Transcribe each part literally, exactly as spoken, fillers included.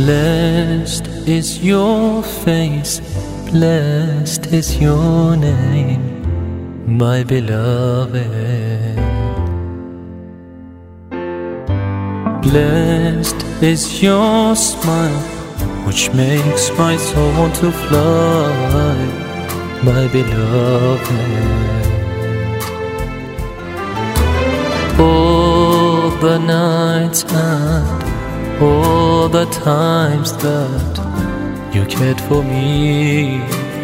Blessed is your face, blessed is your name, my beloved. Blessed is your smile, which makes my soul to fly, my beloved. All the nights and all the times that you cared for me,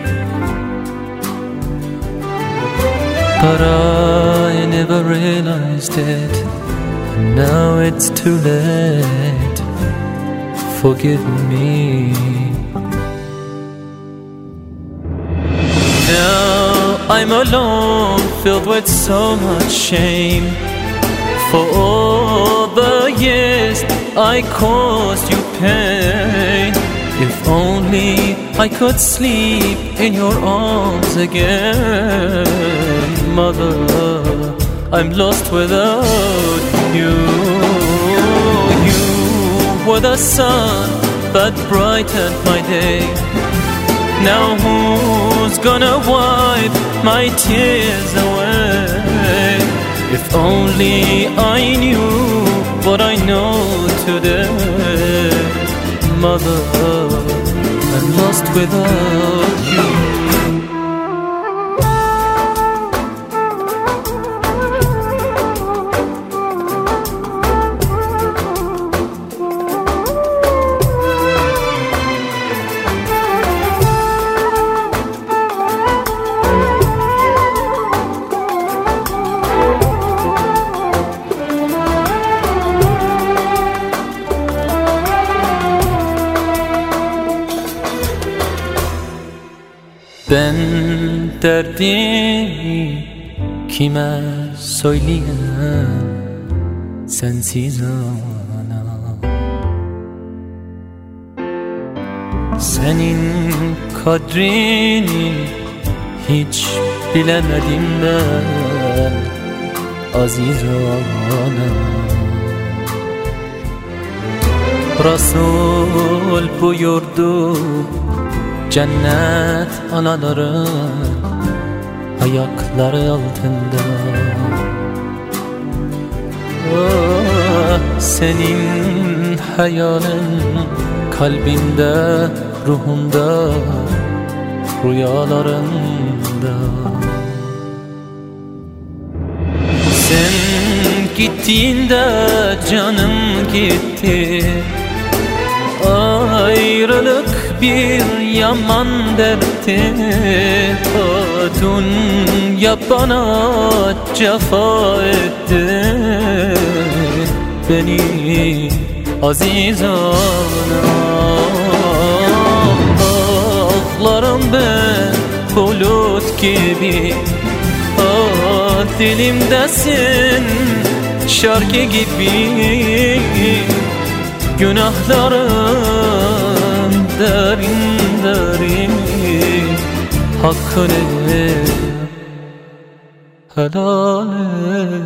but I never realized it, and now it's too late. Forgive me. Now I'm alone, filled with so much shame, for all the years I caused you pain. If only I could sleep in your arms again. Mother, I'm lost without you. You were the sun that brightened my day. Now who's gonna wipe my tears away? If only I knew what I know today. Mother, I'm lost without you. Ben derdimi kime söyleyeyim, sensiz ana. Senin kadrini hiç bilemedim ben, aziz ana. Resul buyurdu, cennet anaların ayakları altında. Oh, senin hayalin kalbinde, ruhunda, rüyalarında. Sen gittiğinde canım gitti. Ayrılık bir yaman dertti. O dünya bana cefa etti. Beni aziz anam, ağlarım ben bulut gibi. Ah, dilimdesin şarkı gibi. Günahlarım derin derin, hakkını helal et.